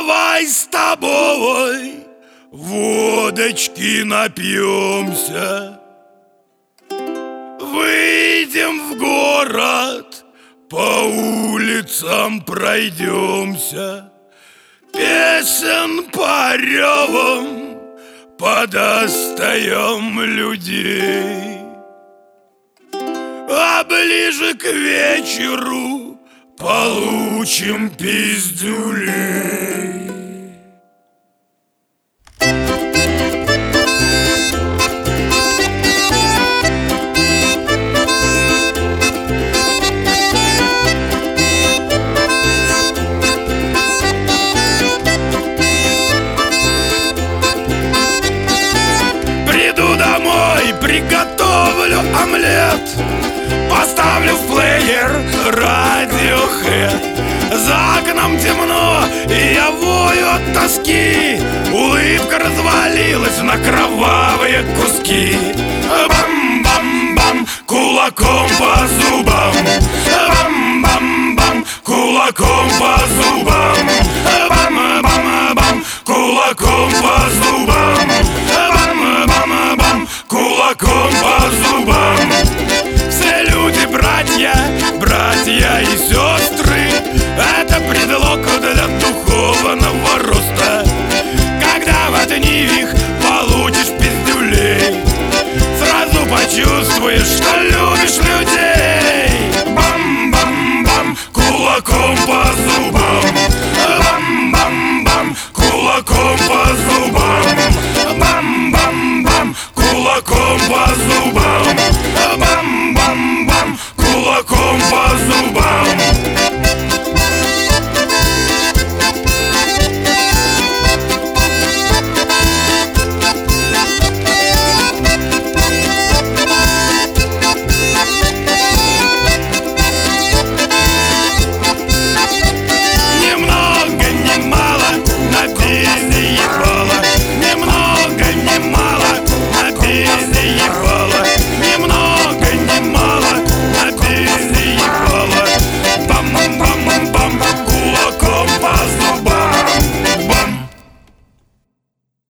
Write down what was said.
давай с тобой водочки напьемся, выйдем в город, по улицам пройдемся, песен по ревам подостаем людей. А ближе к вечеру получим пиздюлей. Приду домой, приготовлю омлет, поставлю в плеер Radiohead. За окном темно, и я вою от тоски. Улыбка развалилась на кровавые куски. Бам-бам-бам, кулаком по зубам. Бам-бам-бам, кулаком по зубам. Бам-бам-бам, кулаком по зубам.